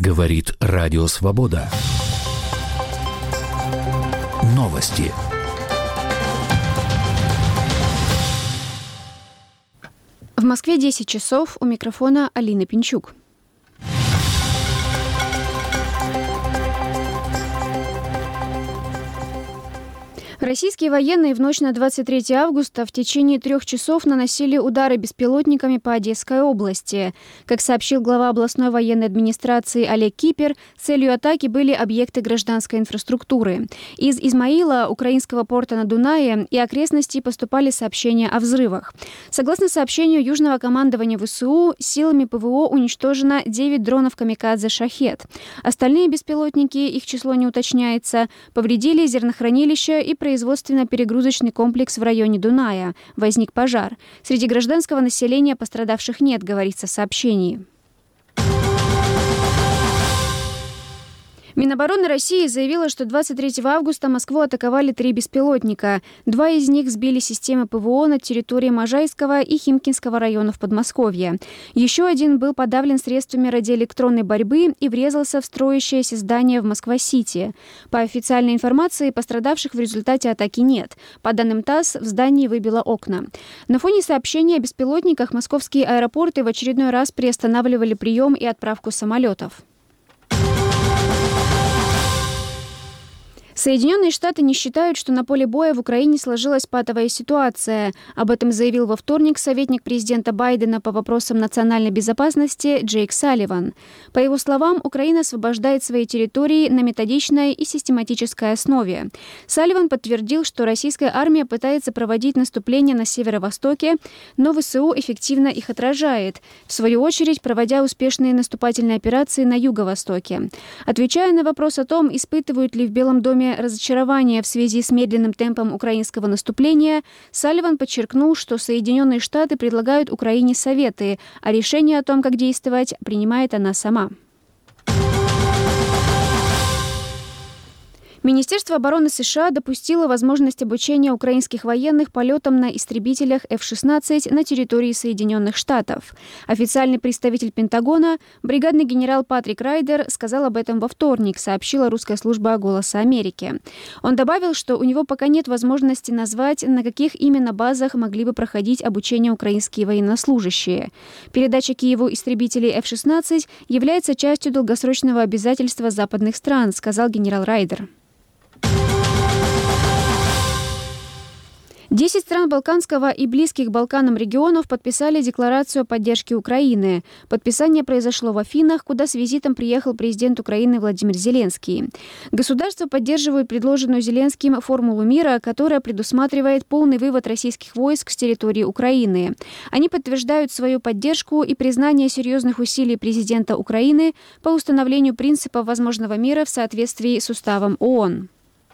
Говорит Радио Свобода. Новости. В Москве 10 часов. У микрофона Алина Пинчук. Российские военные в ночь на 23 августа в течение 3 часов наносили удары беспилотниками по Одесской области. Как сообщил глава областной военной администрации Олег Кипер, целью атаки были объекты гражданской инфраструктуры. Из Измаила, украинского порта на Дунае, и окрестностей поступали сообщения о взрывах. Согласно сообщению Южного командования ВСУ, силами ПВО уничтожено 9 дронов «Камикадзе Шахед». Остальные беспилотники, их число не уточняется, повредили зернохранилище и производственно-перегрузочный комплекс в районе Дуная. Возник пожар. Среди гражданского населения пострадавших нет, говорится в сообщении. Минобороны России заявила, что 23 августа Москву атаковали 3 беспилотника. 2 из них сбили системы ПВО на территории Можайского и Химкинского районов Подмосковья. Еще один был подавлен средствами радиоэлектронной борьбы и врезался в строящееся здание в Москва-Сити. По официальной информации, пострадавших в результате атаки нет. По данным ТАСС, в здании выбило окна. На фоне сообщений о беспилотниках московские аэропорты в очередной раз приостанавливали прием и отправку самолетов. Соединенные Штаты не считают, что на поле боя в Украине сложилась патовая ситуация. Об этом заявил во вторник советник президента Байдена по вопросам национальной безопасности Джейк Салливан. По его словам, Украина освобождает свои территории на методичной и систематической основе. Салливан подтвердил, что российская армия пытается проводить наступление на северо-востоке, но ВСУ эффективно их отражает, в свою очередь проводя успешные наступательные операции на юго-востоке. Отвечая на вопрос о том, испытывают ли в Белом доме разочарование в связи с медленным темпом украинского наступления, Салливан подчеркнул, что Соединенные Штаты предлагают Украине советы, а решение о том, как действовать, принимает она сама. Министерство обороны США допустило возможность обучения украинских военных полетам на истребителях F-16 на территории Соединенных Штатов. Официальный представитель Пентагона, бригадный генерал Патрик Райдер, сказал об этом во вторник, сообщила русская служба «Голоса Америки». Он добавил, что у него пока нет возможности назвать, на каких именно базах могли бы проходить обучение украинские военнослужащие. Передача Киеву истребителей F-16 является частью долгосрочного обязательства западных стран, сказал генерал Райдер. 10 стран Балканского и близких Балканам регионов подписали декларацию о поддержке Украины. Подписание произошло в Афинах, куда с визитом приехал президент Украины Владимир Зеленский. Государства поддерживают предложенную Зеленским формулу мира, которая предусматривает полный вывод российских войск с территории Украины. Они подтверждают свою поддержку и признание серьезных усилий президента Украины по установлению принципов возможного мира в соответствии с уставом ООН.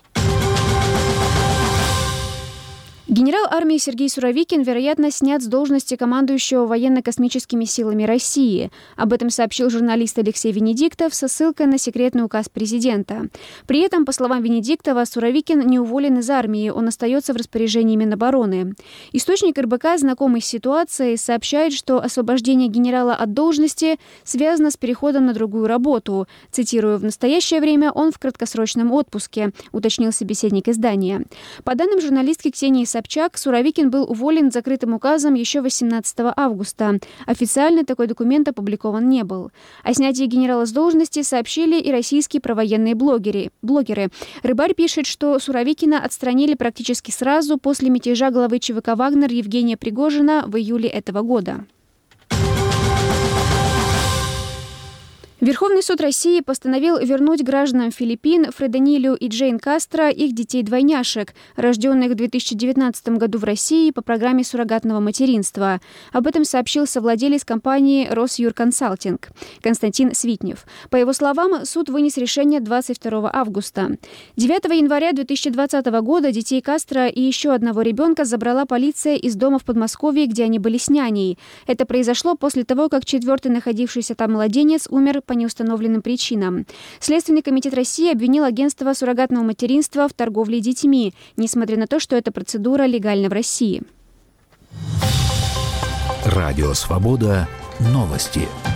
Генерал армии Сергей Суровикин, вероятно, снят с должности командующего военно-космическими силами России. Об этом сообщил журналист Алексей Венедиктов со ссылкой на секретный указ президента. При этом, по словам Венедиктова, Суровикин не уволен из армии, он остается в распоряжении Минобороны. Источник РБК, знакомый с ситуацией, сообщает, что освобождение генерала от должности связано с переходом на другую работу. Цитирую, «В настоящее время он в краткосрочном отпуске», уточнил собеседник издания. По данным журналистки Ксении Собчак, Суровикин был уволен закрытым указом еще 18 августа. Официально такой документ опубликован не был. О снятии генерала с должности сообщили и российские провоенные блогеры. Рыбарь пишет, что Суровикина отстранили практически сразу после мятежа главы ЧВК «Вагнер» Евгения Пригожина в июле этого года. Верховный суд России постановил вернуть гражданам Филиппин Фредонилю и Джейн Кастро их детей-двойняшек, рожденных в 2019 году в России по программе суррогатного материнства. Об этом сообщил совладелец компании «Росюрконсалтинг» Константин Свитнев. По его словам, суд вынес решение 22 августа. 9 января 2020 года детей Кастро и еще одного ребенка забрала полиция из дома в Подмосковье, где они были с няней. Это произошло после того, как 4-й находившийся там младенец умер по неустановленным причинам. Следственный комитет России обвинил агентство суррогатного материнства в торговле детьми, несмотря на то, что эта процедура легальна в России. Радио Свобода. Новости.